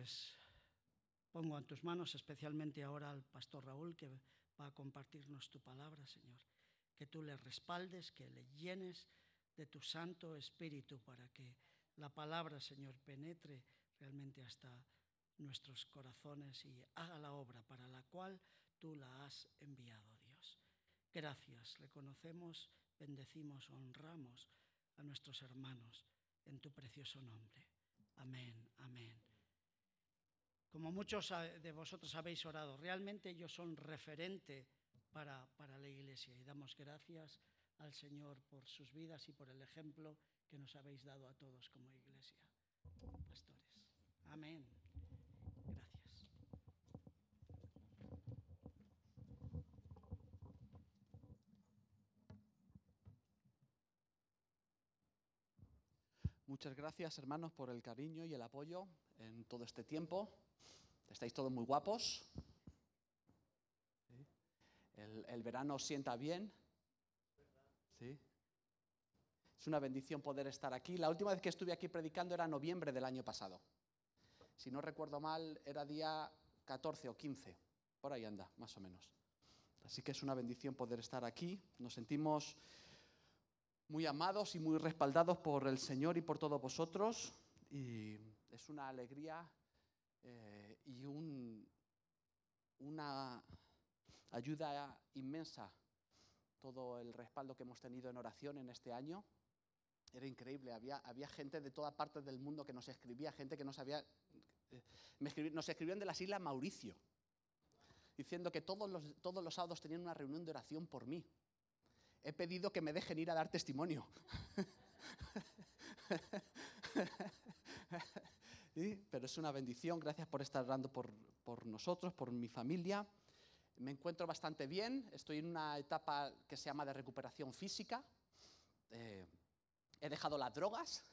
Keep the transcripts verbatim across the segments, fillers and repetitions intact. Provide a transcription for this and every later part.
pues pongo en tus manos especialmente ahora al pastor Raúl, que va a compartirnos tu palabra, Señor. Que tú le respaldes, que le llenes de tu Santo Espíritu para que la palabra, Señor, penetre realmente hasta nuestros corazones y haga la obra para la cual tú la has enviado, Dios. Gracias, reconocemos, bendecimos, honramos a nuestros hermanos en tu precioso nombre. Amén, amén. Como muchos de vosotros habéis orado, realmente ellos son referente para, para la Iglesia y damos gracias al Señor por sus vidas y por el ejemplo que nos habéis dado a todos como Iglesia. Pastores. Amén. Gracias. Muchas gracias, hermanos, por el cariño y el apoyo en todo este tiempo. Estáis todos muy guapos. ¿Sí? El, el verano os sienta bien. ¿Sí? Es una bendición poder estar aquí. La última vez que estuve aquí predicando era noviembre del año pasado. Si no recuerdo mal, era día catorce o quince. Por ahí anda, más o menos. Así que es una bendición poder estar aquí. Nos sentimos muy amados y muy respaldados por el Señor y por todos vosotros. Y es una alegría eh, y un, una ayuda inmensa todo el respaldo que hemos tenido en oración en este año. Era increíble, había, había gente de todas partes del mundo que nos escribía, gente que no sabía... Eh, me escribí, nos escribían de las Islas Mauricio, diciendo que todos los, todos los sábados tenían una reunión de oración por mí. He pedido que me dejen ir a dar testimonio. ¿Sí? Pero es una bendición, gracias por estar orando por, por nosotros, por mi familia. Me encuentro bastante bien, estoy en una etapa que se llama de recuperación física. Eh, he dejado las drogas.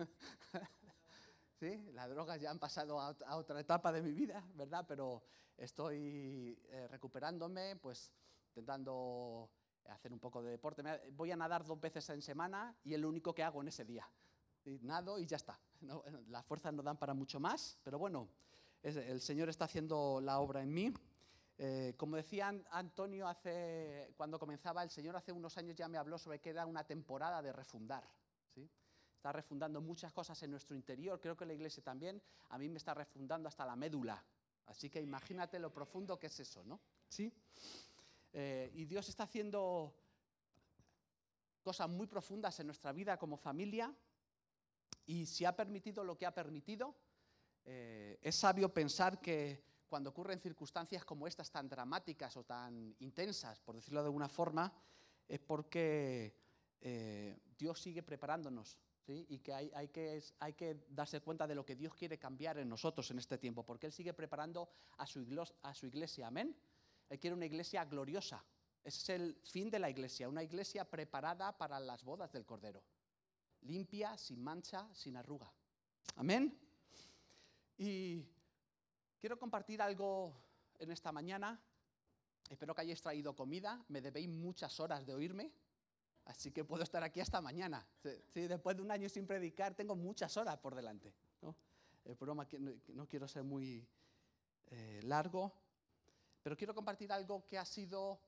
¿Sí? Las drogas ya han pasado a, a otra etapa de mi vida, ¿verdad? Pero estoy eh, recuperándome, pues intentando hacer un poco de deporte. Voy a nadar dos veces en semana y es lo único que hago en ese día. ¿Sí? Nado y ya está. No, las fuerzas no dan para mucho más, pero bueno, es, el Señor está haciendo la obra en mí. Eh, como decía Antonio, hace, cuando comenzaba, el Señor hace unos años ya me habló sobre que era una temporada de refundar. ¿Sí? Está refundando muchas cosas en nuestro interior, creo que la Iglesia también. A mí me está refundando hasta la médula. Así que imagínate lo profundo que es eso, ¿no? ¿Sí? Eh, y Dios está haciendo cosas muy profundas en nuestra vida como familia, y si ha permitido lo que ha permitido, eh, es sabio pensar que cuando ocurren circunstancias como estas tan dramáticas o tan intensas, por decirlo de alguna forma, es porque eh, Dios sigue preparándonos, ¿sí? Y que hay, hay que hay que darse cuenta de lo que Dios quiere cambiar en nosotros en este tiempo, porque Él sigue preparando a su iglesia, a su iglesia, amén. Él quiere una iglesia gloriosa. Ese es el fin de la iglesia, una iglesia preparada para las bodas del Cordero. Limpia, sin mancha, sin arruga. Amén. Y quiero compartir algo en esta mañana. Espero que hayáis traído comida. Me debéis muchas horas de oírme, así que puedo estar aquí hasta mañana. Sí, después de un año sin predicar, tengo muchas horas por delante, ¿no? El programa, no quiero ser muy eh, largo, pero quiero compartir algo que ha sido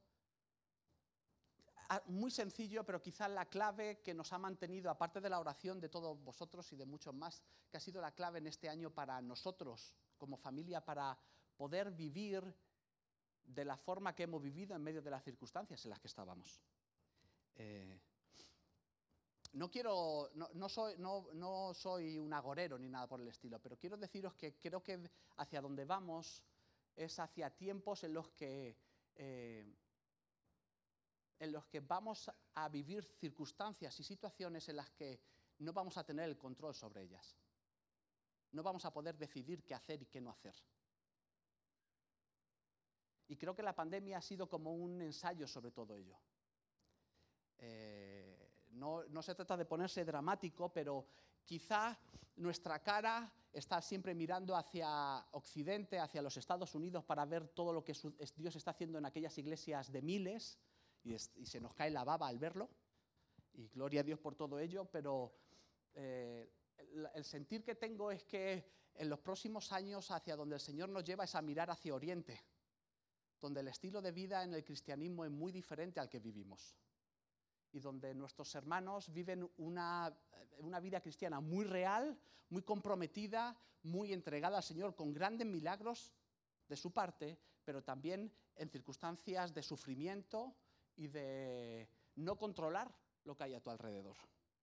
muy sencillo, pero quizás la clave que nos ha mantenido, aparte de la oración de todos vosotros y de muchos más, que ha sido la clave en este año para nosotros como familia, para poder vivir de la forma que hemos vivido en medio de las circunstancias en las que estábamos. Eh, no quiero, no, no, soy, no, no soy un agorero ni nada por el estilo, pero quiero deciros que creo que hacia donde vamos es hacia tiempos en los que eh, en los que vamos a vivir circunstancias y situaciones en las que no vamos a tener el control sobre ellas. No vamos a poder decidir qué hacer y qué no hacer. Y creo que la pandemia ha sido como un ensayo sobre todo ello. Eh, no, no se trata de ponerse dramático, pero quizá nuestra cara está siempre mirando hacia Occidente, hacia los Estados Unidos, para ver todo lo que Dios está haciendo en aquellas iglesias de miles, y, es, y se nos cae la baba al verlo, y gloria a Dios por todo ello, pero eh, el, el sentir que tengo es que en los próximos años hacia donde el Señor nos lleva es a mirar hacia Oriente, donde el estilo de vida en el cristianismo es muy diferente al que vivimos y donde nuestros hermanos viven una, una vida cristiana muy real, muy comprometida, muy entregada al Señor, con grandes milagros de su parte, pero también en circunstancias de sufrimiento y de no controlar lo que hay a tu alrededor.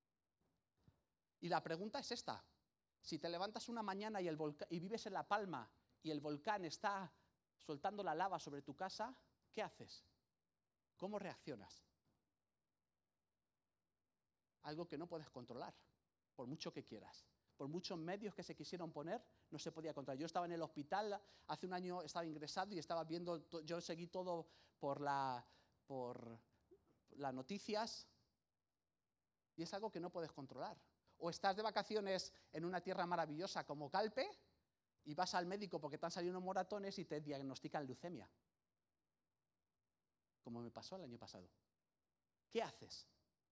Y la pregunta es esta: si te levantas una mañana y, el volcán, y vives en La Palma y el volcán está soltando la lava sobre tu casa, ¿qué haces? ¿Cómo reaccionas? Algo que no puedes controlar, por mucho que quieras. Por muchos medios que se quisieron poner, no se podía controlar. Yo estaba en el hospital, hace un año estaba ingresado y estaba viendo, yo seguí todo por, la, por las noticias, y es algo que no puedes controlar. O estás de vacaciones en una tierra maravillosa como Calpe y vas al médico porque te han salido unos moratones y te diagnostican leucemia, como me pasó el año pasado. ¿Qué haces?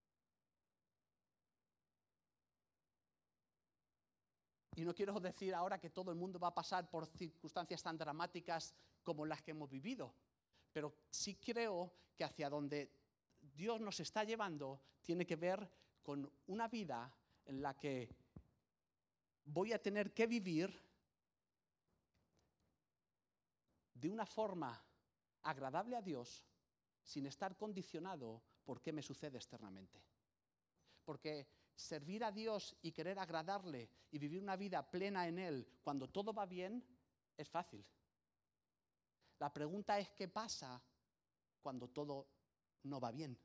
Y no quiero decir ahora que todo el mundo va a pasar por circunstancias tan dramáticas como las que hemos vivido, pero sí creo que hacia donde Dios nos está llevando tiene que ver con una vida en la que voy a tener que vivir de una forma agradable a Dios sin estar condicionado por qué me sucede externamente. Porque servir a Dios y querer agradarle y vivir una vida plena en Él cuando todo va bien es fácil. La pregunta es ¿qué pasa cuando todo no va bien?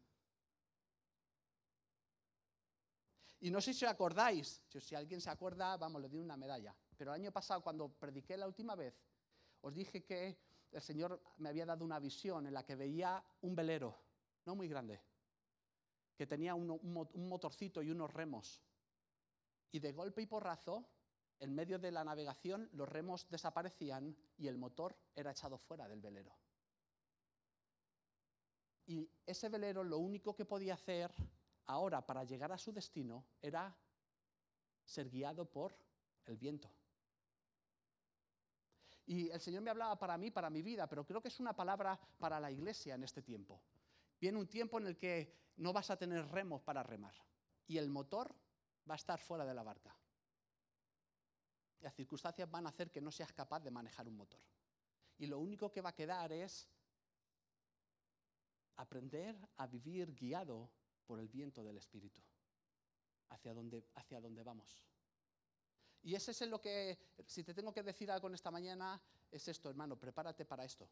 Y no sé si os acordáis, si alguien se acuerda, vamos, le doy una medalla. Pero el año pasado, cuando prediqué la última vez, os dije que el Señor me había dado una visión en la que veía un velero, no muy grande, que tenía un, un, un motorcito y unos remos. Y de golpe y porrazo, en medio de la navegación, los remos desaparecían y el motor era echado fuera del velero. Y ese velero lo único que podía hacer ahora para llegar a su destino era ser guiado por el viento. Y el Señor me hablaba para mí, para mi vida, pero creo que es una palabra para la iglesia en este tiempo. Viene un tiempo en el que no vas a tener remos para remar y el motor va a estar fuera de la barca. Las circunstancias van a hacer que no seas capaz de manejar un motor. Y lo único que va a quedar es aprender a vivir guiado por el viento del Espíritu, hacia donde, hacia donde vamos. Y ese es lo que, si te tengo que decir algo en esta mañana, es esto, hermano, prepárate para esto.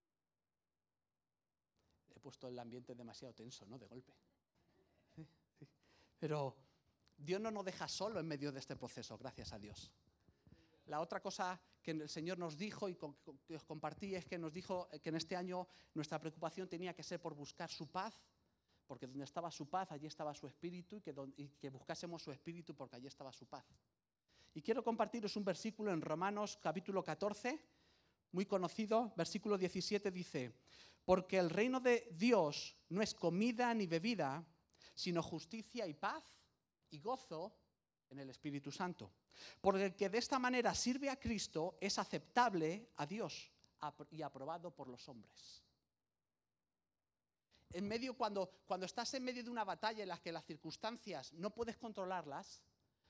He puesto el ambiente demasiado tenso, ¿no? De golpe. Sí, sí. Pero Dios no nos deja solo en medio de este proceso, gracias a Dios. La otra cosa que el Señor nos dijo y que os compartí es que nos dijo que en este año nuestra preocupación tenía que ser por buscar su paz, porque donde estaba su paz, allí estaba su espíritu, y que, y que buscásemos su espíritu porque allí estaba su paz. Y quiero compartiros un versículo en Romanos capítulo catorce, muy conocido, versículo diecisiete dice: porque el reino de Dios no es comida ni bebida, sino justicia y paz y gozo en el Espíritu Santo. Porque el que de esta manera sirve a Cristo es aceptable a Dios y aprobado por los hombres. En medio, cuando, cuando estás en medio de una batalla en la que las circunstancias no puedes controlarlas,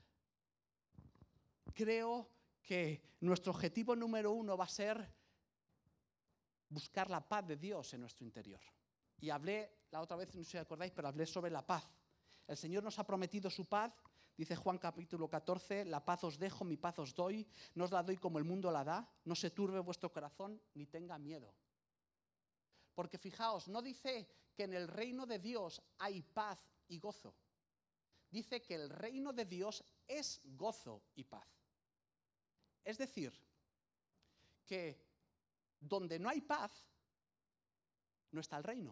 creo que nuestro objetivo número uno va a ser buscar la paz de Dios en nuestro interior. Y hablé, la otra vez, no sé si acordáis, pero hablé sobre la paz. El Señor nos ha prometido su paz. Dice Juan capítulo catorce, la paz os dejo, mi paz os doy, no os la doy como el mundo la da, no se turbe vuestro corazón ni tenga miedo. Porque fijaos, no dice que en el reino de Dios hay paz y gozo. Dice que el reino de Dios es gozo y paz. Es decir, que donde no hay paz, no está el reino.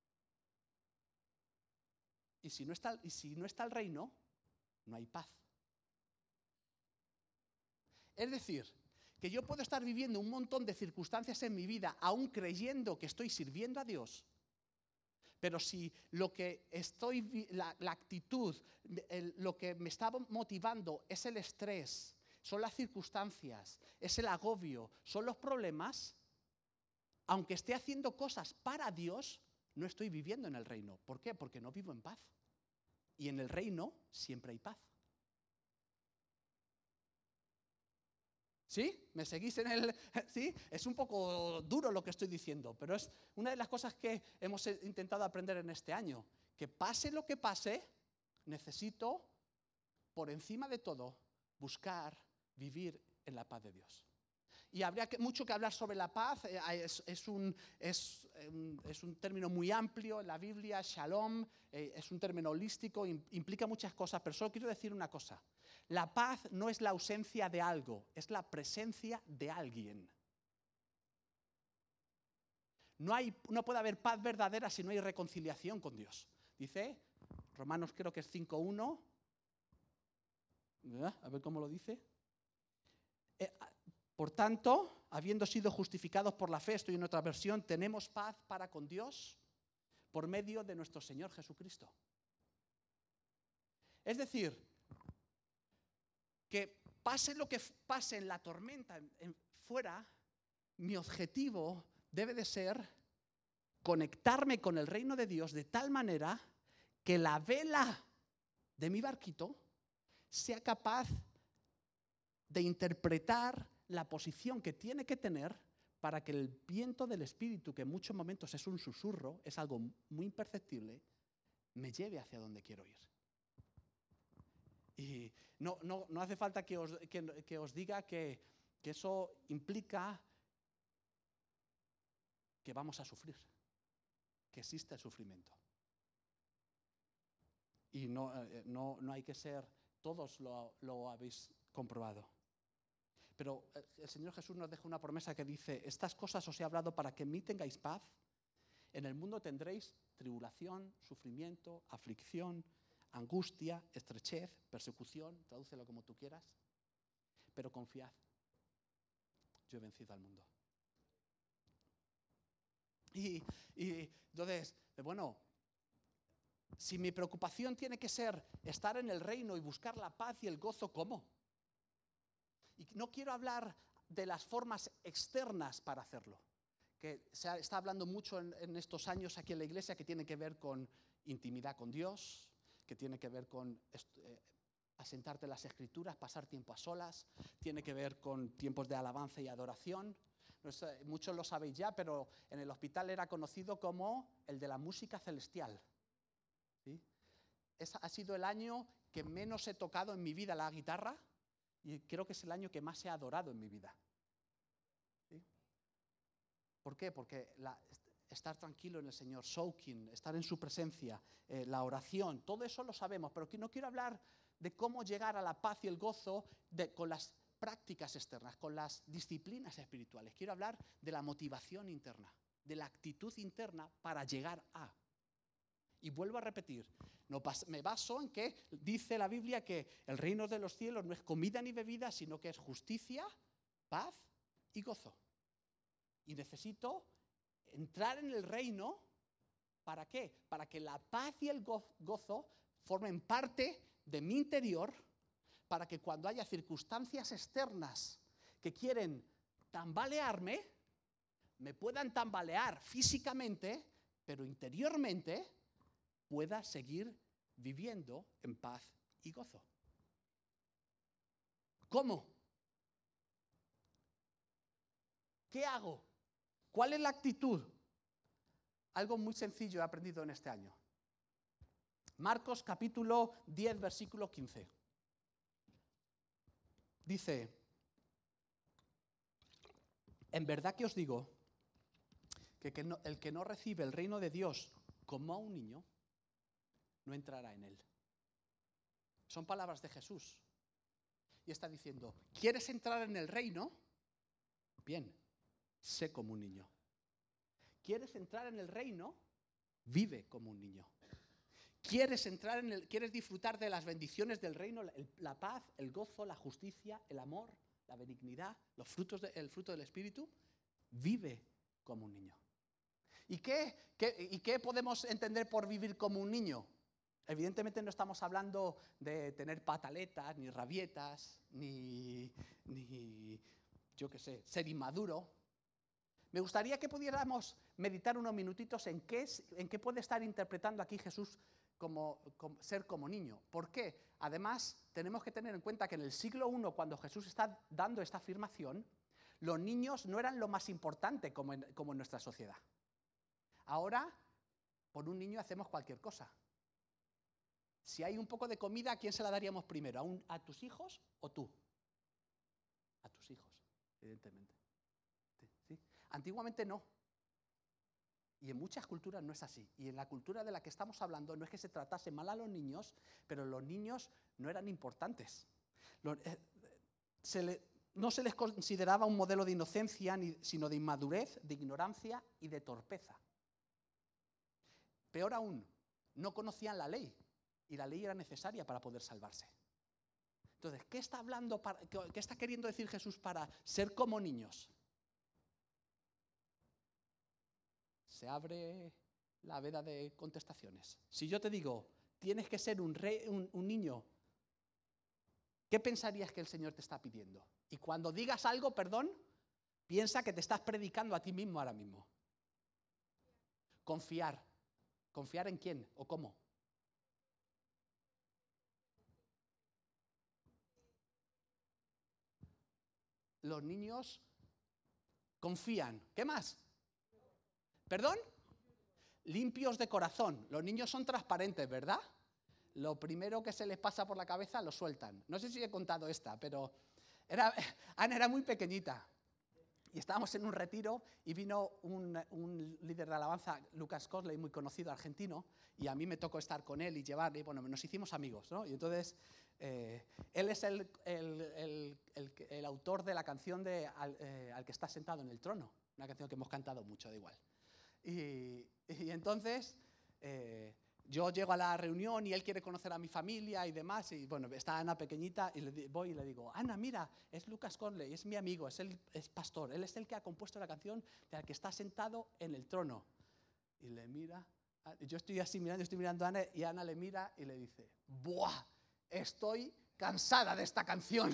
Y si no está, y si no está el reino, no hay paz. Es decir, que yo puedo estar viviendo un montón de circunstancias en mi vida, aún creyendo que estoy sirviendo a Dios, pero si lo que estoy, la, la actitud, el, lo que me está motivando es el estrés, son las circunstancias, es el agobio, son los problemas, aunque esté haciendo cosas para Dios, no estoy viviendo en el reino. ¿Por qué? Porque no vivo en paz. Y en el reino siempre hay paz. ¿Sí? ¿Me seguís en el...? ¿Sí? Es un poco duro lo que estoy diciendo, pero es una de las cosas que hemos intentado aprender en este año. Que pase lo que pase, necesito, por encima de todo, buscar vivir en la paz de Dios. Y habría que, mucho que hablar sobre la paz, eh, es, es, un, es, un, es un término muy amplio en la Biblia, shalom, eh, es un término holístico, implica muchas cosas, pero solo quiero decir una cosa. La paz no es la ausencia de algo, es la presencia de alguien. No, hay, no puede haber paz verdadera si no hay reconciliación con Dios. Dice, Romanos creo que es cinco uno, a ver cómo lo dice. Eh, Por tanto, habiendo sido justificados por la fe, estoy en otra versión, tenemos paz para con Dios por medio de nuestro Señor Jesucristo. Es decir, que pase lo que pase en la tormenta en, en, fuera, mi objetivo debe de ser conectarme con el reino de Dios de tal manera que la vela de mi barquito sea capaz de interpretar la posición que tiene que tener para que el viento del Espíritu, que en muchos momentos es un susurro, es algo muy imperceptible, me lleve hacia donde quiero ir. Y no, no, no hace falta que os, que, que os diga que, que eso implica que vamos a sufrir, que existe el sufrimiento. Y no, no, no hay que ser, todos lo, lo habéis comprobado. Pero el Señor Jesús nos deja una promesa que dice, estas cosas os he hablado para que en mí tengáis paz. En el mundo tendréis tribulación, sufrimiento, aflicción, angustia, estrechez, persecución, tradúcelo como tú quieras. Pero confiad, yo he vencido al mundo. Y, y entonces, bueno, si mi preocupación tiene que ser estar en el reino y buscar la paz y el gozo, ¿cómo? Y no quiero hablar de las formas externas para hacerlo, que se está hablando mucho en, en estos años aquí en la iglesia, que tiene que ver con intimidad con Dios, que tiene que ver con eh, asentarte en las Escrituras, pasar tiempo a solas, tiene que ver con tiempos de alabanza y adoración. No sé, muchos lo sabéis ya, pero en el hospital era conocido como el de la música celestial. ¿Sí? Es, ha sido el año que menos he tocado en mi vida la guitarra, y creo que es el año que más he adorado en mi vida. ¿Sí? ¿Por qué? Porque la, estar tranquilo en el Señor, soaking, estar en su presencia, eh, la oración, todo eso lo sabemos, pero no quiero hablar de cómo llegar a la paz y el gozo de, con las prácticas externas, con las disciplinas espirituales. Quiero hablar de la motivación interna, de la actitud interna para llegar a. Y vuelvo a repetir, no pas, me baso en que dice la Biblia que el reino de los cielos no es comida ni bebida, sino que es justicia, paz y gozo. Y necesito entrar en el reino, ¿para qué? Para que la paz y el gozo formen parte de mi interior, para que cuando haya circunstancias externas que quieren tambalearme, me puedan tambalear físicamente, pero interiormente pueda seguir viviendo en paz y gozo. ¿Cómo? ¿Qué hago? ¿Cuál es la actitud? Algo muy sencillo he aprendido en este año. Marcos capítulo diez, versículo quince. Dice, en verdad que os digo que, que no, el que no recibe el reino de Dios como a un niño, no entrará en él. Son palabras de Jesús. Y está diciendo, ¿quieres entrar en el reino? Bien, sé como un niño. ¿Quieres entrar en el reino? Vive como un niño. ¿Quieres entrar en el, quieres disfrutar de las bendiciones del reino, la, la paz, el gozo, la justicia, el amor, la benignidad, los frutos de, el fruto del Espíritu? Vive como un niño. ¿Y qué, qué, ¿Y qué podemos entender por vivir como un niño? Evidentemente no estamos hablando de tener pataletas, ni rabietas, ni, ni yo qué sé, ser inmaduro. Me gustaría que pudiéramos meditar unos minutitos en qué, es, en qué puede estar interpretando aquí Jesús como, como ser como niño. ¿Por qué? Además, tenemos que tener en cuenta que en el siglo primero, cuando Jesús está dando esta afirmación, los niños no eran lo más importante como en, como en nuestra sociedad. Ahora, por un niño hacemos cualquier cosa. Si hay un poco de comida, ¿a quién se la daríamos primero? ¿A, un, a tus hijos o tú? A tus hijos, evidentemente. ¿Sí? Antiguamente no. Y en muchas culturas no es así. Y en la cultura de la que estamos hablando no es que se tratase mal a los niños, pero los niños no eran importantes. Los, eh, se le, no se les consideraba un modelo de inocencia, ni, sino de inmadurez, de ignorancia y de torpeza. Peor aún, no conocían la ley. Y la ley era necesaria para poder salvarse. Entonces, ¿qué está hablando, para, qué está queriendo decir Jesús para ser como niños? Se abre la veda de contestaciones. Si yo te digo, tienes que ser un, rey, un, un niño, ¿qué pensarías que el Señor te está pidiendo? Y cuando digas algo, perdón, piensa que te estás predicando a ti mismo ahora mismo. Confiar. ¿Confiar en quién o cómo? Los niños confían. ¿Qué más? ¿Perdón? Limpios de corazón. Los niños son transparentes, ¿verdad? Lo primero que se les pasa por la cabeza lo sueltan. No sé si he contado esta, pero era, Ana era muy pequeñita. Y estábamos en un retiro y vino un, un líder de alabanza, Lucas Cosley, muy conocido, argentino, y a mí me tocó estar con él y llevarle, y bueno, nos hicimos amigos, ¿no? Y entonces, eh, él es el, el, el, el, el autor de la canción de al, eh, al que está sentado en el trono, una canción que hemos cantado mucho, da igual. Y, y entonces, eh, yo llego a la reunión y él quiere conocer a mi familia y demás, y bueno, está Ana pequeñita y le voy y le digo, Ana, mira, es Lucas Conley, es mi amigo, es el es pastor, él es el que ha compuesto la canción de al que está sentado en el trono. Y le mira, yo estoy así mirando, estoy mirando a Ana y Ana le mira y le dice, ¡buah! Estoy cansada de esta canción.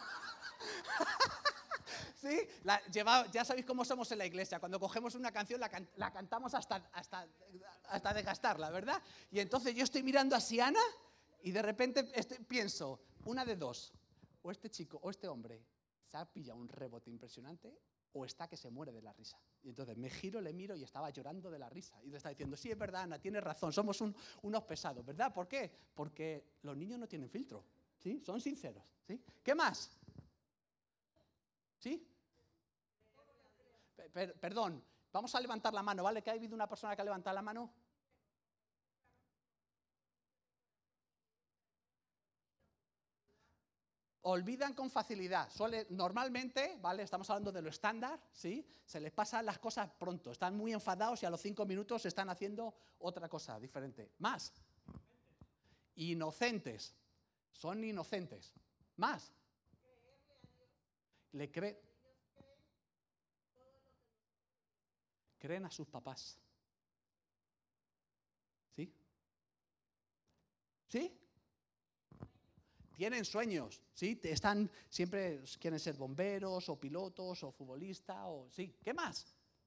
¿Sí? La, lleva, ya sabéis cómo somos en la iglesia. Cuando cogemos una canción la, can, la cantamos hasta, hasta, hasta desgastarla, ¿verdad? Y entonces yo estoy mirando a Ana y de repente este, pienso, una de dos, o este chico o este hombre se ha pillado un rebote impresionante o está que se muere de la risa. Y entonces me giro, le miro y estaba llorando de la risa. Y le está diciendo, sí, es verdad, Ana, tienes razón, somos un, unos pesados, ¿verdad? ¿Por qué? Porque los niños no tienen filtro, ¿sí? Son sinceros, ¿sí? ¿Qué más? ¿Sí? Per, perdón, vamos a levantar la mano, ¿vale? ¿Que ha habido una persona que ha levantado la mano? Olvidan con facilidad. Suele, normalmente, ¿vale? Estamos hablando de lo estándar, ¿sí? Se les pasan las cosas pronto. Están muy enfadados y a los cinco minutos están haciendo otra cosa diferente. Más. Inocentes. Son inocentes. Más. Le creen. Creen a sus papás. ¿Sí? ¿Sí? Tienen sueños, ¿sí? Están, siempre quieren ser bomberos o pilotos o futbolistas, o sí. ¿Qué más?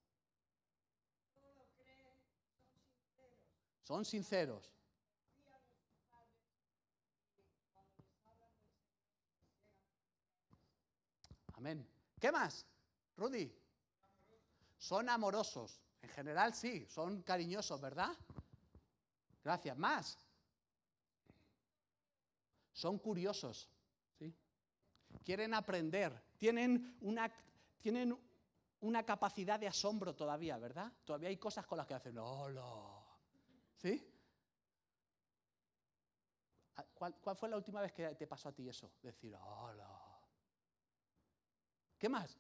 Son sinceros. Amén. ¿Qué más? Rudy. Son amorosos. En general sí, son cariñosos, ¿verdad? Gracias. ¿Más? Son curiosos, ¿sí? Quieren aprender. Tienen una, tienen una capacidad de asombro todavía, ¿verdad? Todavía hay cosas con las que hacen, ¡hola! ¿Sí? ¿Cuál, ¿Cuál fue la última vez que te pasó a ti eso? Decir, ¡hola! ¿Qué más?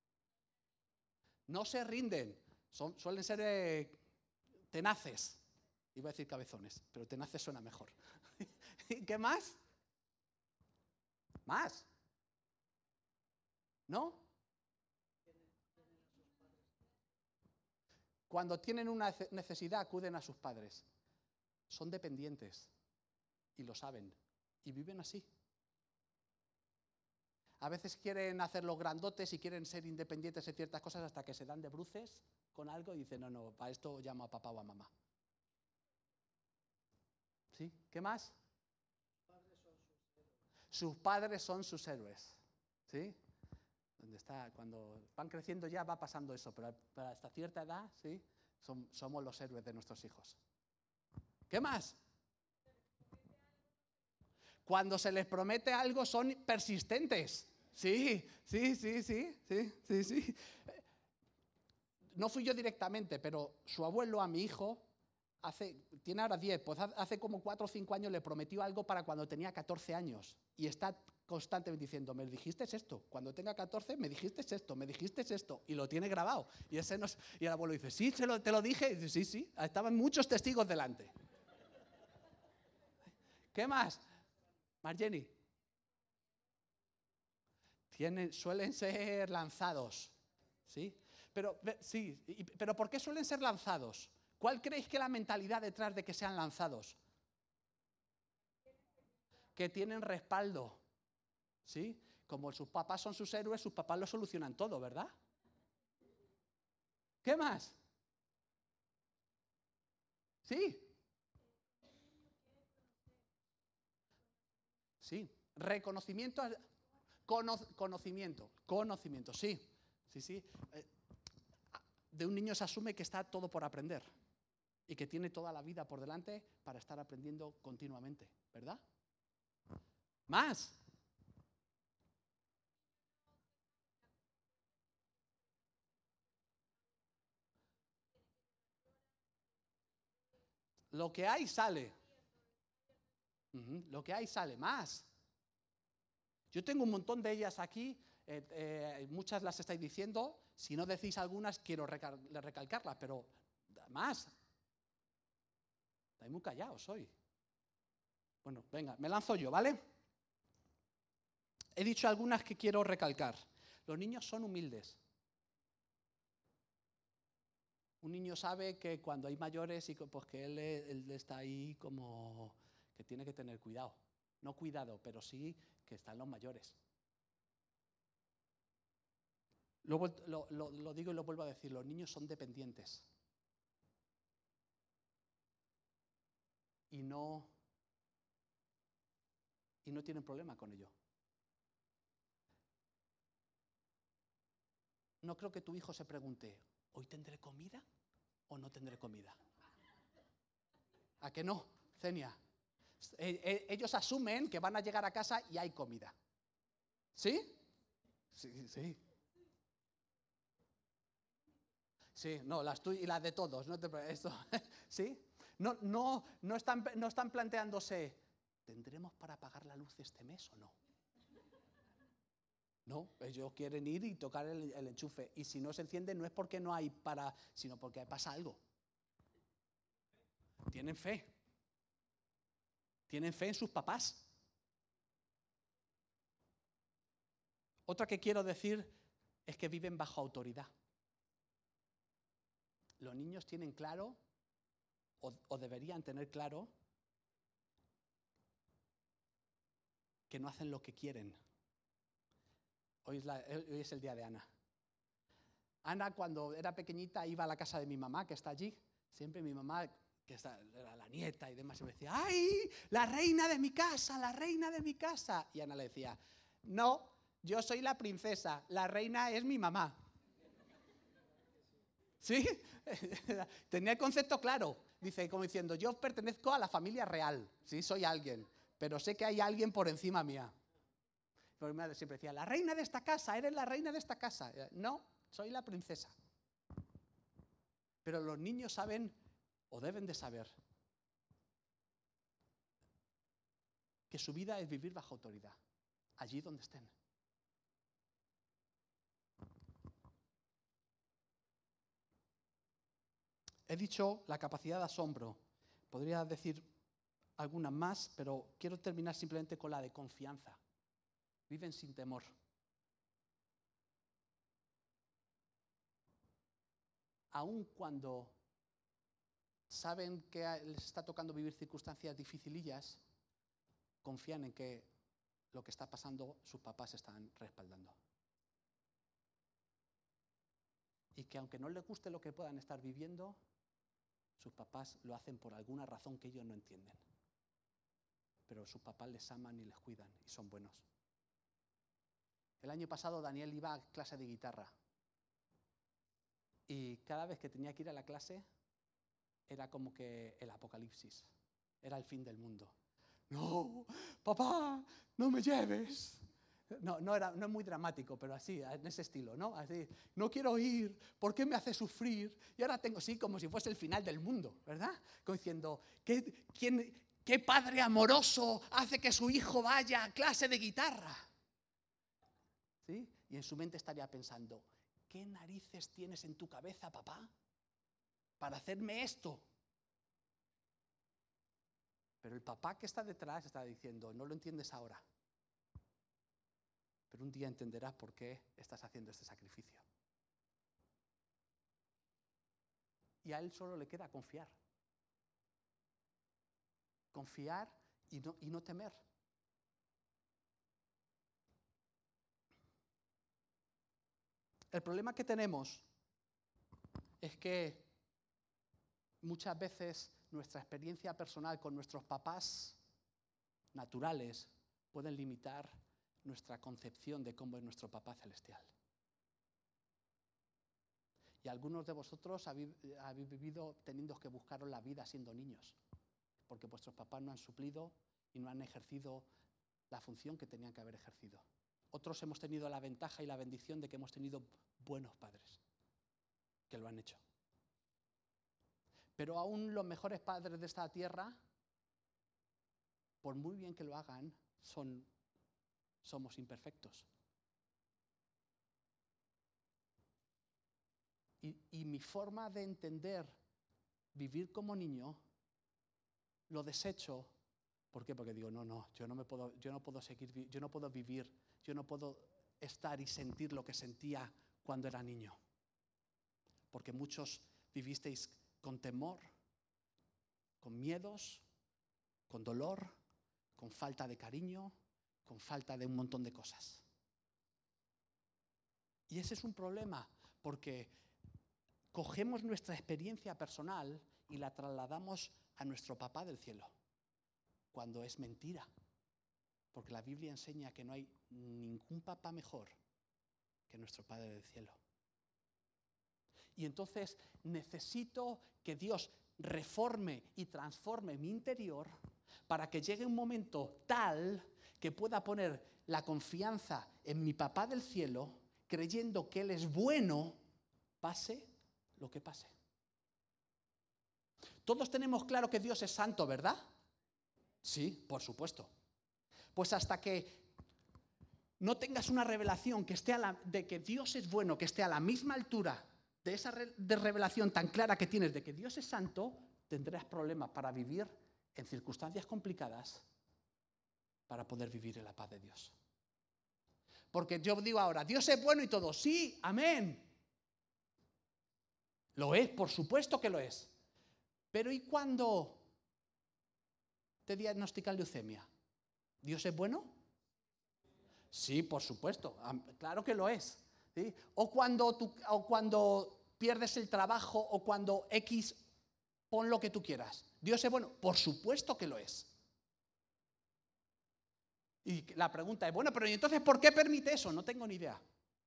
No se rinden. Son, suelen ser eh, tenaces. Iba a decir cabezones, pero tenaces suena mejor. ¿Qué más? ¿Más? ¿No? Cuando tienen una necesidad, acuden a sus padres. Son dependientes. y lo saben, y viven así. A veces quieren hacerlos grandotes y quieren ser independientes en ciertas cosas hasta que se dan de bruces con algo y dicen, no, no, para esto llamo a papá o a mamá. ¿Sí? ¿Qué más? Sus padres son sus héroes. ¿Sí? Donde está, cuando van creciendo ya va pasando eso, pero hasta cierta edad, ¿sí? Som, somos los héroes de nuestros hijos. ¿Qué más? Cuando se les promete algo son persistentes. Sí, sí, sí, sí, sí, sí, sí. No fui yo directamente, pero su abuelo a mi hijo, hace, tiene ahora diez, pues hace como cuatro o cinco años le prometió algo para cuando tenía catorce años. Y está constantemente diciendo, me dijiste esto, cuando tenga catorce me dijiste esto, me dijiste esto, y lo tiene grabado. Y, ese no, y el abuelo dice, sí, se lo, te lo dije. Y dice, sí, sí, estaban muchos testigos delante. ¿Qué más? Marjeni. Tienen, suelen ser lanzados, ¿sí? Pero, sí, pero ¿por qué suelen ser lanzados? ¿Cuál creéis que es la mentalidad detrás de que sean lanzados? Que tienen respaldo, ¿sí? Como sus papás son sus héroes, sus papás lo solucionan todo, ¿verdad? ¿Qué más? ¿Sí? Sí, reconocimiento, cono, conocimiento, conocimiento, sí, sí, sí. De un niño se asume que está todo por aprender y que tiene toda la vida por delante para estar aprendiendo continuamente, ¿verdad? Más. Lo que hay sale. Uh-huh. Lo que hay sale. Más. Yo tengo un montón de ellas aquí, eh, eh, muchas las estáis diciendo, si no decís algunas quiero recal recalcarlas, pero más. Estáis muy callados hoy. Bueno, venga, me lanzo yo, ¿vale? He dicho algunas que quiero recalcar. Los niños son humildes. Un niño sabe que cuando hay mayores, y pues que él, él está ahí como que tiene que tener cuidado. No cuidado, pero sí que están los mayores. Lo, lo, lo, lo digo y lo vuelvo a decir, los niños son dependientes. Y no, y no tienen problema con ello. No creo que tu hijo se pregunte, ¿hoy tendré comida o no tendré comida? ¿A qué no, Zenia? Ellos asumen que van a llegar a casa y hay comida. ¿Sí? Sí, sí. Sí, no, las tuyas y las de todos. No te, esto, ¿sí? No, no, no, están, no están planteándose, ¿tendremos para pagar la luz este mes o no? No, ellos quieren ir y tocar el, el enchufe. Y si no se enciende no es porque no hay para, sino porque pasa algo. Tienen fe. Tienen fe en sus papás. Otra que quiero decir es que viven bajo autoridad. Los niños tienen claro, o, o deberían tener claro, que no hacen lo que quieren. Hoy es, la, hoy es el día de Ana. Ana, cuando era pequeñita, iba a la casa de mi mamá, que está allí. Siempre mi mamá, que era la nieta y demás, y me decía, ¡ay, la reina de mi casa, la reina de mi casa! Y Ana le decía, no, yo soy la princesa, la reina es mi mamá. ¿Sí? Tenía el concepto claro. Dice, como diciendo, yo pertenezco a la familia real, sí, soy alguien, pero sé que hay alguien por encima mía. Mi madre siempre decía, la reina de esta casa, eres la reina de esta casa. No, soy la princesa. Pero los niños saben, o deben de saber, que su vida es vivir bajo autoridad, allí donde estén. He dicho la capacidad de asombro. Podría decir algunas más, pero quiero terminar simplemente con la de confianza. Viven sin temor. Aun cuando saben que les está tocando vivir circunstancias dificilillas, confían en que lo que está pasando sus papás están respaldando. Y que aunque no les guste lo que puedan estar viviendo, sus papás lo hacen por alguna razón que ellos no entienden. Pero sus papás les aman y les cuidan y son buenos. El año pasado Daniel iba a clase de guitarra. Y cada vez que tenía que ir a la clase, era como que el apocalipsis. Era el fin del mundo. No, papá, no me lleves. No, no, era, no es muy dramático, pero así, en ese estilo, ¿no? Así, no quiero ir, ¿por qué me hace sufrir? Y ahora tengo, sí, como si fuese el final del mundo, ¿verdad? Como diciendo, ¿qué, quién, ¿qué padre amoroso hace que su hijo vaya a clase de guitarra? ¿Sí? Y en su mente estaría pensando, ¿qué narices tienes en tu cabeza, papá, para hacerme esto? Pero el papá que está detrás está diciendo, no lo entiendes ahora, pero un día entenderás por qué estás haciendo este sacrificio. Y a él solo le queda confiar. Confiar y no, y no temer. El problema que tenemos es que muchas veces nuestra experiencia personal con nuestros papás naturales pueden limitar nuestra concepción de cómo es nuestro papá celestial. Y algunos de vosotros habéis, habéis vivido teniendo que buscaros la vida siendo niños, porque vuestros papás no han suplido y no han ejercido la función que tenían que haber ejercido. Otros hemos tenido la ventaja y la bendición de que hemos tenido buenos padres que lo han hecho. Pero aún los mejores padres de esta tierra, por muy bien que lo hagan, son, somos imperfectos. Y, y mi forma de entender vivir como niño, lo desecho. ¿Por qué? Porque digo, no, no, yo no me puedo, yo no puedo seguir, yo no puedo vivir, yo no puedo estar y sentir lo que sentía cuando era niño. Porque muchos vivisteis con temor, con miedos, con dolor, con falta de cariño, con falta de un montón de cosas. Y ese es un problema, porque cogemos nuestra experiencia personal y la trasladamos a nuestro papá del cielo, cuando es mentira. Porque la Biblia enseña que no hay ningún papá mejor que nuestro Padre del cielo. Y entonces necesito que Dios reforme y transforme mi interior para que llegue un momento tal que pueda poner la confianza en mi papá del cielo, creyendo que Él es bueno, pase lo que pase. Todos tenemos claro que Dios es santo, ¿verdad? Sí, por supuesto. Pues hasta que no tengas una revelación que esté a la, de que Dios es bueno, que esté a la misma altura de esa re, de revelación tan clara que tienes de que Dios es santo, tendrás problemas para vivir en circunstancias complicadas, para poder vivir en la paz de Dios. Porque yo digo ahora, Dios es bueno y todo. Sí, amén. Lo es, por supuesto que lo es. Pero ¿y cuando te diagnostican leucemia? ¿Dios es bueno? Sí, por supuesto, claro que lo es. ¿Sí? O, cuando tú, o cuando pierdes el trabajo, o cuando X, pon lo que tú quieras. ¿Dios es bueno? Por supuesto que lo es. Y la pregunta es, bueno, pero ¿y entonces por qué permite eso? No tengo ni idea.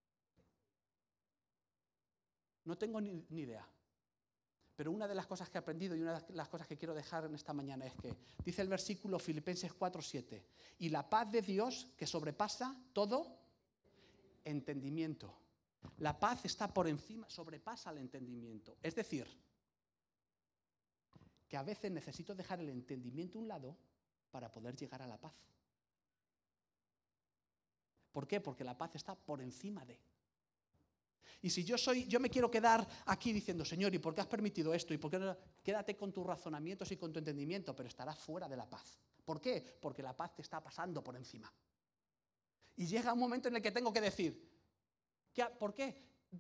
No tengo ni, ni idea. Pero una de las cosas que he aprendido y una de las cosas que quiero dejar en esta mañana es que dice el versículo Filipenses cuatro siete, y la paz de Dios que sobrepasa todo entendimiento. La paz está por encima, sobrepasa el entendimiento. Es decir, que a veces necesito dejar el entendimiento a un lado para poder llegar a la paz. ¿Por qué? Porque la paz está por encima de. Y si yo soy, yo me quiero quedar aquí diciendo, Señor, ¿y por qué has permitido esto? ¿Y por qué no? Quédate con tus razonamientos y con tu entendimiento, pero estarás fuera de la paz. ¿Por qué? Porque la paz te está pasando por encima. Y llega un momento en el que tengo que decir, ¿qué, ¿por qué?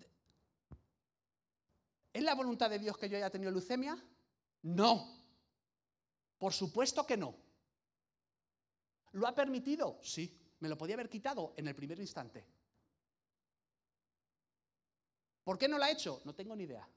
¿Es la voluntad de Dios que yo haya tenido leucemia? No. Por supuesto que no. ¿Lo ha permitido? Sí. ¿Me lo podía haber quitado en el primer instante? ¿Por qué no lo ha hecho? No tengo ni idea.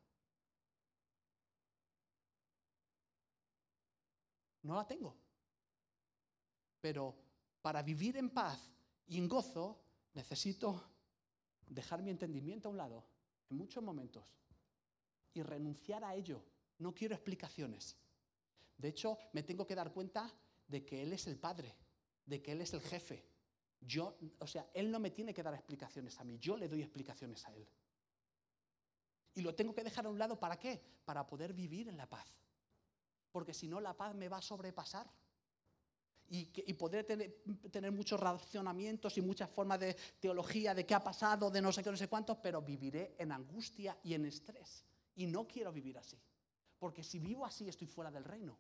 No la tengo. Pero para vivir en paz y en gozo, necesito dejar mi entendimiento a un lado, en muchos momentos, y renunciar a ello. No quiero explicaciones. De hecho, me tengo que dar cuenta de que Él es el Padre, de que Él es el jefe. Yo, o sea, Él no me tiene que dar explicaciones a mí, yo le doy explicaciones a Él. Y lo tengo que dejar a un lado, ¿para qué? Para poder vivir en la paz. Porque si no, la paz me va a sobrepasar. Y, que, y poder tener, tener muchos racionamientos y muchas formas de teología de qué ha pasado, de no sé qué, no sé cuántos, pero viviré en angustia y en estrés. Y no quiero vivir así. Porque si vivo así, estoy fuera del reino.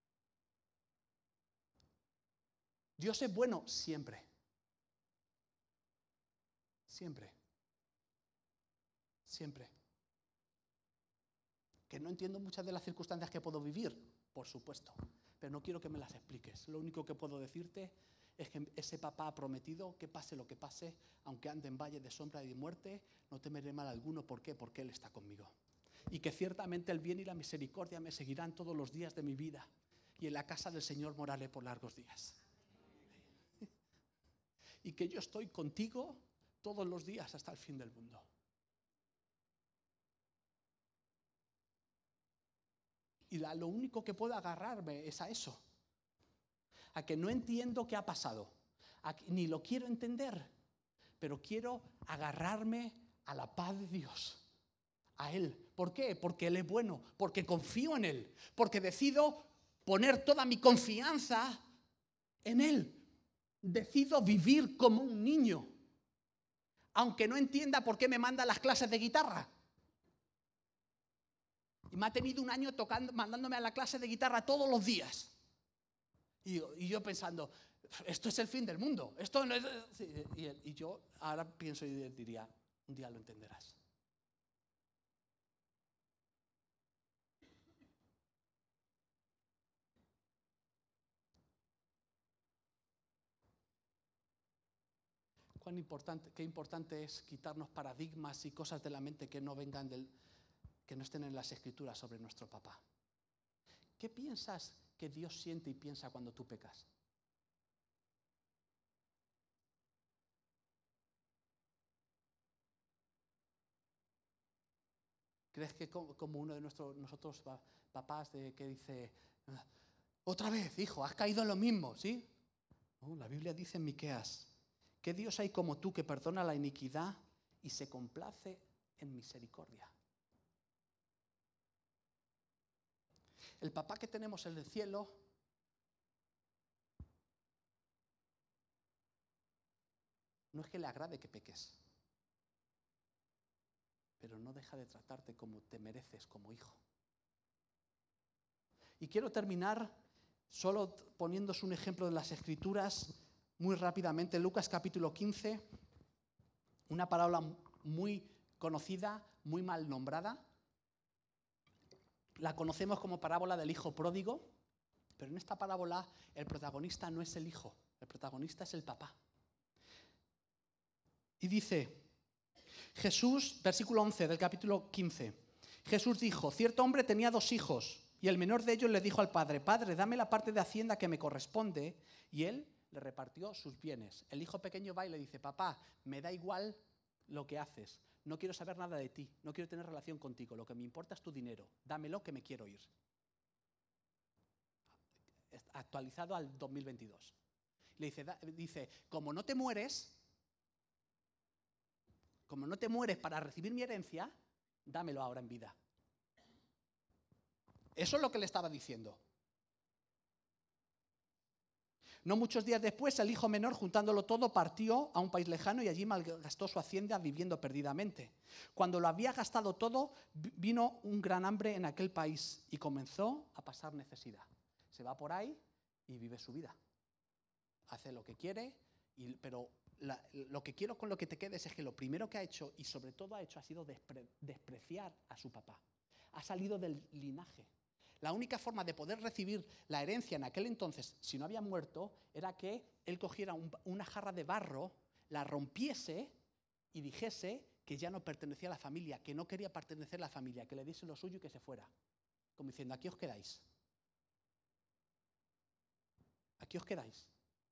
Dios es bueno siempre. Siempre. Siempre. Que no entiendo muchas de las circunstancias que puedo vivir, por supuesto, pero no quiero que me las expliques. Lo único que puedo decirte es que ese papá ha prometido que pase lo que pase, aunque ande en valle de sombra y de muerte, no temeré mal alguno. ¿Por qué? Porque Él está conmigo. Y que ciertamente el bien y la misericordia me seguirán todos los días de mi vida, y en la casa del Señor moraré por largos días. Y que yo estoy contigo todos los días hasta el fin del mundo. Y la, lo único que puedo agarrarme es a eso. A que no entiendo qué ha pasado. A que, ni lo quiero entender. Pero quiero agarrarme a la paz de Dios. A Él. ¿Por qué? Porque Él es bueno. Porque confío en Él. Porque decido poner toda mi confianza en Él. Decido vivir como un niño. Aunque no entienda por qué me manda las clases de guitarra. Y me ha tenido un año tocando, mandándome a la clase de guitarra todos los días. Y, y yo pensando, esto es el fin del mundo. Esto no es... y, y yo ahora pienso y diría, un día lo entenderás. Cuán importante, qué importante es quitarnos paradigmas y cosas de la mente que no vengan del, que no estén en las Escrituras sobre nuestro papá. ¿Qué piensas que Dios siente y piensa cuando tú pecas? ¿Crees que como uno de nuestros nosotros papás de, que dice, otra vez, hijo, has caído en lo mismo, ¿sí? No, la Biblia dice en Miqueas, ¿qué Dios hay como tú que perdona la iniquidad y se complace en misericordia? El papá que tenemos en el cielo no es que le agrade que peques, pero no deja de tratarte como te mereces como hijo. Y quiero terminar solo poniéndose un ejemplo de las Escrituras muy rápidamente. Lucas capítulo quince, una parábola muy conocida, muy mal nombrada. La conocemos como parábola del hijo pródigo, pero en esta parábola el protagonista no es el hijo, el protagonista es el papá. Y dice, Jesús, versículo once del capítulo quince, Jesús dijo, cierto hombre tenía dos hijos, y el menor de ellos le dijo al padre, padre, dame la parte de hacienda que me corresponde, y él le repartió sus bienes. El hijo pequeño va y le dice, papá, me da igual lo que haces, no quiero saber nada de ti, no quiero tener relación contigo, lo que me importa es tu dinero, dámelo que me quiero ir. Actualizado al dos mil veintidós. Le dice, da, dice, como no te mueres, como no te mueres para recibir mi herencia, dámelo ahora en vida. Eso es lo que le estaba diciendo. No muchos días después, el hijo menor, juntándolo todo, partió a un país lejano y allí malgastó su hacienda viviendo perdidamente. Cuando lo había gastado todo, vino un gran hambre en aquel país y comenzó a pasar necesidad. Se va por ahí y vive su vida. Hace lo que quiere, y, pero la, lo que quiero con lo que te quedes es que lo primero que ha hecho, y sobre todo ha hecho, ha sido despre, despreciar a su papá. Ha salido del linaje. La única forma de poder recibir la herencia en aquel entonces, si no había muerto, era que él cogiera un, una jarra de barro, la rompiese y dijese que ya no pertenecía a la familia, que no quería pertenecer a la familia, que le diese lo suyo y que se fuera. Como diciendo, aquí os quedáis. Aquí os quedáis.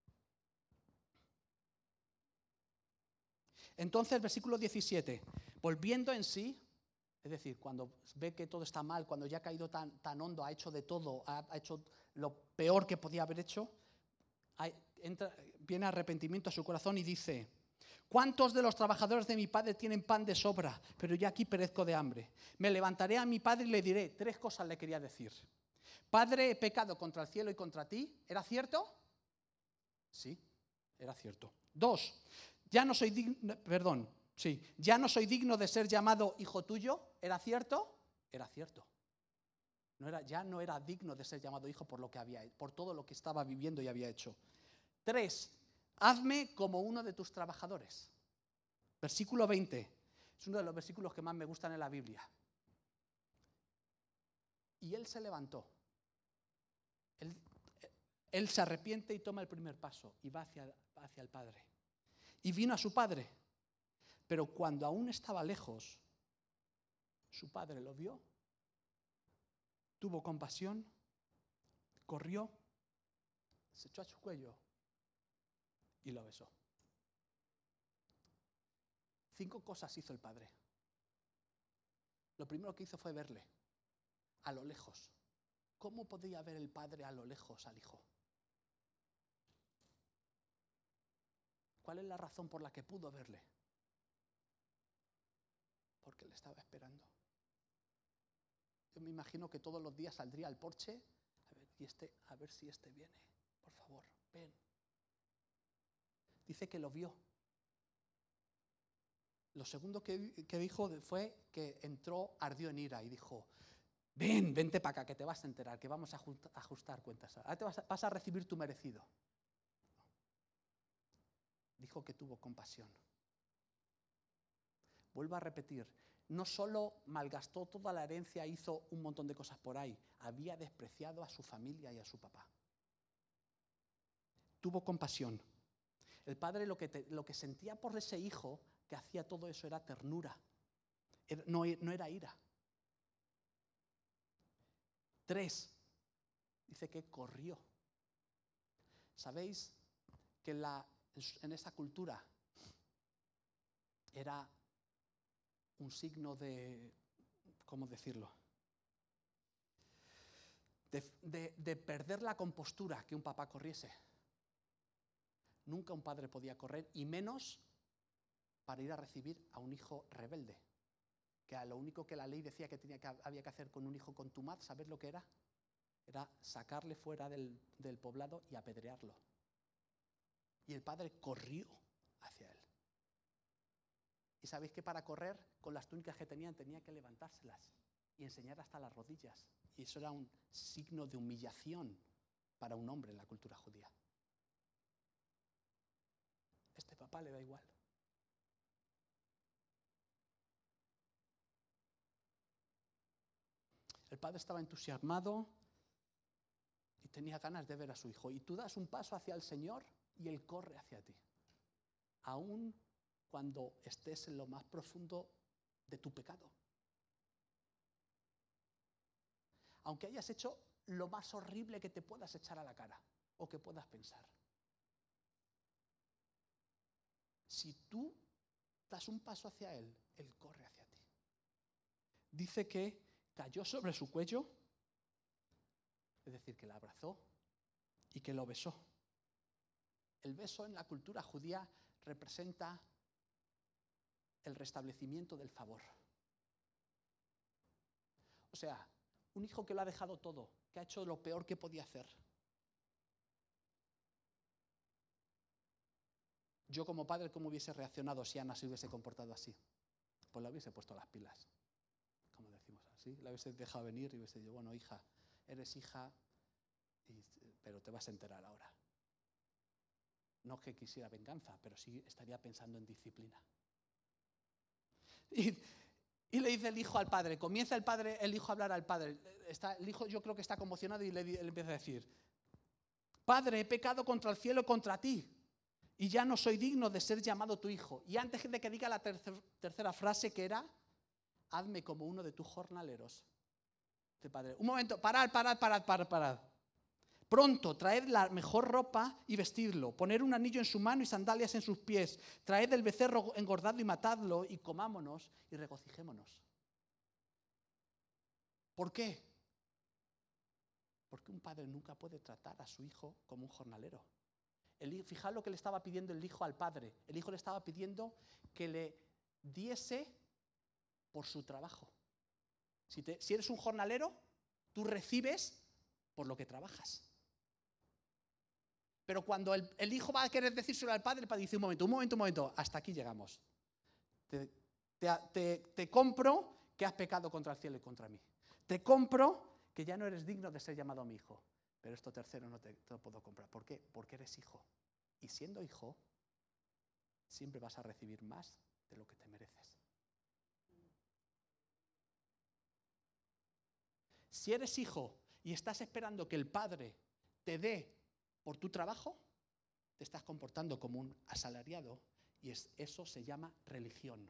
Entonces, versículo diecisiete, volviendo en sí, es decir, cuando ve que todo está mal, cuando ya ha caído tan, tan hondo, ha hecho de todo, ha, ha hecho lo peor que podía haber hecho, hay, entra, viene arrepentimiento a su corazón y dice, ¿cuántos de los trabajadores de mi padre tienen pan de sobra, pero yo aquí perezco de hambre? Me levantaré a mi padre y le diré, tres cosas le quería decir. Padre, he pecado contra el cielo y contra ti. ¿Era cierto? Sí, era cierto. Dos, ya no soy digno, perdón, sí, ya no soy digno de ser llamado hijo tuyo. ¿Era cierto? Era cierto. No era, ya no era digno de ser llamado hijo por lo que había, por todo lo que estaba viviendo y había hecho. Tres, hazme como uno de tus trabajadores. Versículo veinte, es uno de los versículos que más me gustan en la Biblia. Y él se levantó. Él, él se arrepiente y toma el primer paso y va hacia, hacia el Padre. Y vino a su padre, pero cuando aún estaba lejos, su padre lo vio, tuvo compasión, corrió, se echó a su cuello y lo besó. Cinco cosas hizo el padre. Lo primero que hizo fue verle, a lo lejos. ¿Cómo podía ver el padre a lo lejos al hijo? ¿Cuál es la razón por la que pudo verle? Porque le estaba esperando. Yo me imagino que todos los días saldría al porche, a ver, y este, a ver si este viene, por favor, ven. Dice que lo vio. Lo segundo que, que dijo fue que entró, ardió en ira y dijo, ven, vente para acá, que te vas a enterar, que vamos a ajustar cuentas. Ahora te vas a, vas a recibir tu merecido. Dijo que tuvo compasión. Vuelvo a repetir, no solo malgastó toda la herencia, hizo un montón de cosas por ahí, había despreciado a su familia y a su papá. Tuvo compasión. El padre lo que, te, lo que sentía por ese hijo que hacía todo eso era ternura, no, no era ira. Tres, dice que corrió. ¿Sabéis que en, la, en esa cultura era un signo de, ¿cómo decirlo? De, de, de perder la compostura que un papá corriese. Nunca un padre podía correr, y menos para ir a recibir a un hijo rebelde. Que a lo único que la ley decía que, tenía que había que hacer con un hijo contumaz, ¿sabes lo que era? Era sacarle fuera del, del poblado y apedrearlo. Y el padre corrió hacia él. Y sabéis que para correr, con las túnicas que tenían, tenía que levantárselas y enseñar hasta las rodillas. Y eso era un signo de humillación para un hombre en la cultura judía. Este papá le da igual. El padre estaba entusiasmado y tenía ganas de ver a su hijo. Y tú das un paso hacia el Señor y Él corre hacia ti. Aún cuando estés en lo más profundo de tu pecado. Aunque hayas hecho lo más horrible que te puedas echar a la cara o que puedas pensar. Si tú das un paso hacia Él, Él corre hacia ti. Dice que cayó sobre su cuello, es decir, que la abrazó y que lo besó. El beso en la cultura judía representa el restablecimiento del favor. O sea, un hijo que lo ha dejado todo, que ha hecho lo peor que podía hacer. Yo como padre, ¿cómo hubiese reaccionado si Ana se hubiese comportado así? Pues la hubiese puesto las pilas, como decimos así. La hubiese dejado venir y hubiese dicho, bueno, hija, eres hija, y, pero te vas a enterar ahora. No que quisiera venganza, pero sí estaría pensando en disciplina. Y Y le dice el hijo al padre, comienza el padre, el hijo a hablar al padre. Está, el hijo yo creo que está conmocionado y le, le empieza a decir, Padre, he pecado contra el cielo y contra ti, y ya no soy digno de ser llamado tu hijo. Y antes de que diga la tercer, tercera frase, que era, hazme como uno de tus jornaleros. Este padre, un momento, parad, parad, parad, parad, parad. Pronto, traed la mejor ropa y vestidlo, poner un anillo en su mano y sandalias en sus pies, traed el becerro engordado y matadlo, y comámonos y regocijémonos. ¿Por qué? Porque un padre nunca puede tratar a su hijo como un jornalero. El, fijad lo que le estaba pidiendo el hijo al padre. El hijo le estaba pidiendo que le diese por su trabajo. Si, te, si eres un jornalero, tú recibes por lo que trabajas. Pero cuando el, el hijo va a querer decírselo al padre, el padre dice, un momento, un momento, un momento, hasta aquí llegamos. Te, te, te, te compro que has pecado contra el cielo y contra mí. Te compro que ya no eres digno de ser llamado mi hijo. Pero esto tercero no te, te lo puedo comprar. ¿Por qué? Porque eres hijo. Y siendo hijo, siempre vas a recibir más de lo que te mereces. Si eres hijo y estás esperando que el padre te dé por tu trabajo, te estás comportando como un asalariado y es, eso se llama religión.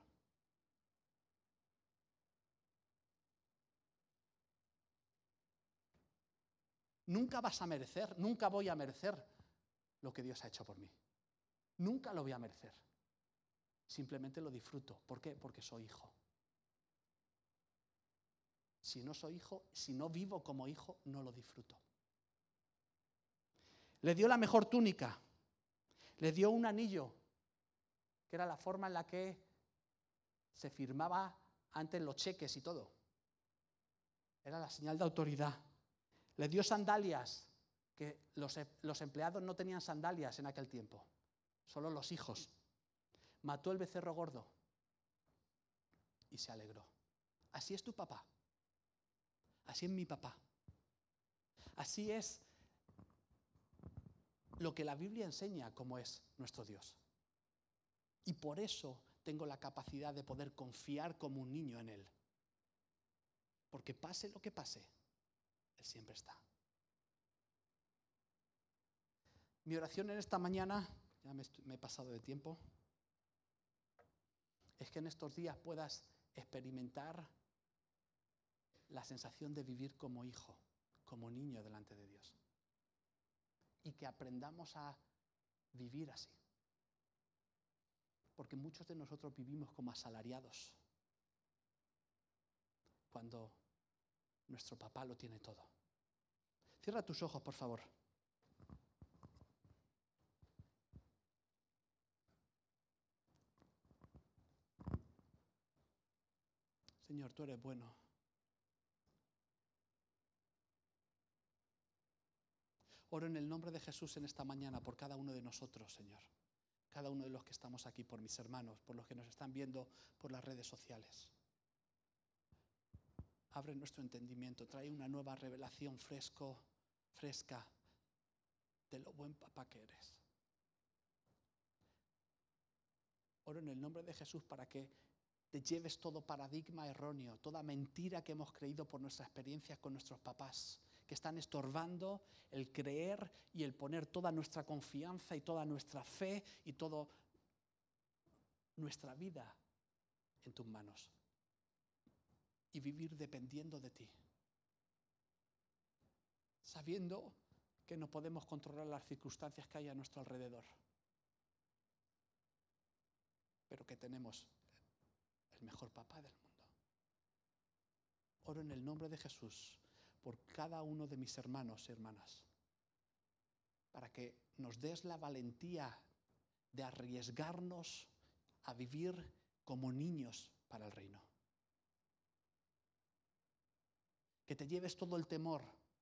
Nunca vas a merecer, nunca voy a merecer lo que Dios ha hecho por mí. Nunca lo voy a merecer. Simplemente lo disfruto. ¿Por qué? Porque soy hijo. Si no soy hijo, si no vivo como hijo, no lo disfruto. Le dio la mejor túnica, le dio un anillo, que era la forma en la que se firmaba antes los cheques y todo. Era la señal de autoridad. Le dio sandalias, que los, los empleados no tenían sandalias en aquel tiempo, solo los hijos. Mató el becerro gordo y se alegró. Así es tu papá. Así es mi papá. Así es lo que la Biblia enseña cómo es nuestro Dios. Y por eso tengo la capacidad de poder confiar como un niño en Él. Porque pase lo que pase, Él siempre está. Mi oración en esta mañana, ya me, estoy, me he pasado de tiempo, es que en estos días puedas experimentar la sensación de vivir como hijo, como niño delante de Dios. Y que aprendamos a vivir así. Porque muchos de nosotros vivimos como asalariados, cuando nuestro papá lo tiene todo. Cierra tus ojos, por favor. Señor, tú eres bueno. Oro en el nombre de Jesús en esta mañana por cada uno de nosotros, Señor. Cada uno de los que estamos aquí, por mis hermanos, por los que nos están viendo por las redes sociales. Abre nuestro entendimiento, trae una nueva revelación fresco, fresca de lo buen papá que eres. Oro en el nombre de Jesús para que te lleves todo paradigma erróneo, toda mentira que hemos creído por nuestra experiencia con nuestros papás, que están estorbando el creer y el poner toda nuestra confianza y toda nuestra fe y toda nuestra vida en tus manos y vivir dependiendo de ti, sabiendo que no podemos controlar las circunstancias que hay a nuestro alrededor, pero que tenemos el mejor papá del mundo. Oro en el nombre de Jesús por cada uno de mis hermanos y hermanas, para que nos des la valentía de arriesgarnos a vivir como niños para el reino. Que te lleves todo el temor,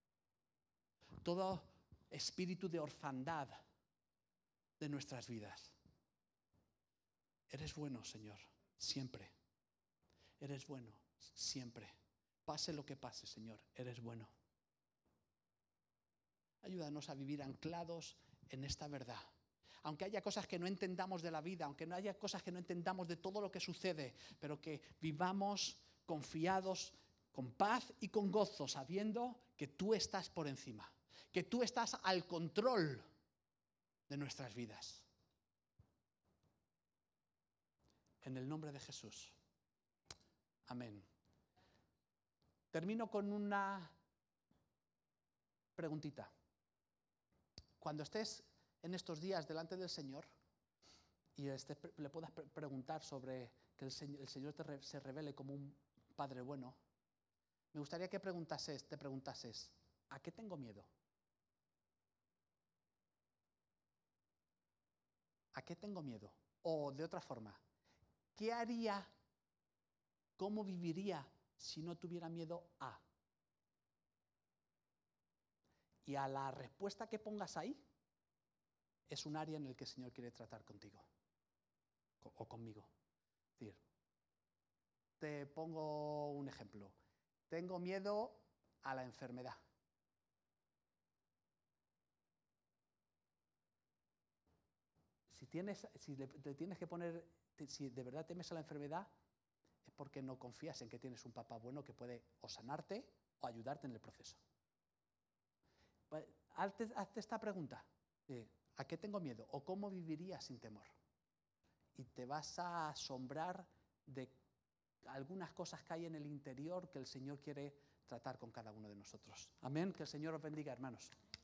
todo espíritu de orfandad de nuestras vidas. Eres bueno, Señor, siempre. Eres bueno, siempre. Pase lo que pase, Señor, eres bueno. Ayúdanos a vivir anclados en esta verdad. Aunque haya cosas que no entendamos de la vida, aunque no haya cosas que no entendamos de todo lo que sucede, pero que vivamos confiados, con paz y con gozo, sabiendo que tú estás por encima, que tú estás al control de nuestras vidas. En el nombre de Jesús. Amén. Termino con una preguntita. Cuando estés en estos días delante del Señor y estés, le puedas pre preguntar sobre que el Señor, el Señor te re se revele como un Padre bueno, me gustaría que preguntases, te preguntases, ¿a qué tengo miedo? ¿A qué tengo miedo? O de otra forma, ¿qué haría, cómo viviría si no tuviera miedo a? Y a la respuesta que pongas ahí, es un área en el que el Señor quiere tratar contigo o conmigo. Es decir, te pongo un ejemplo. Tengo miedo a la enfermedad. Si, tienes, si le, te tienes que poner, si de verdad temes a la enfermedad, es porque no confías en que tienes un papá bueno que puede o sanarte o ayudarte en el proceso. Pues, hazte, hazte esta pregunta. ¿A qué tengo miedo? ¿O cómo viviría sin temor? Y te vas a asombrar de algunas cosas que hay en el interior que el Señor quiere tratar con cada uno de nosotros. Amén. Que el Señor os bendiga, hermanos.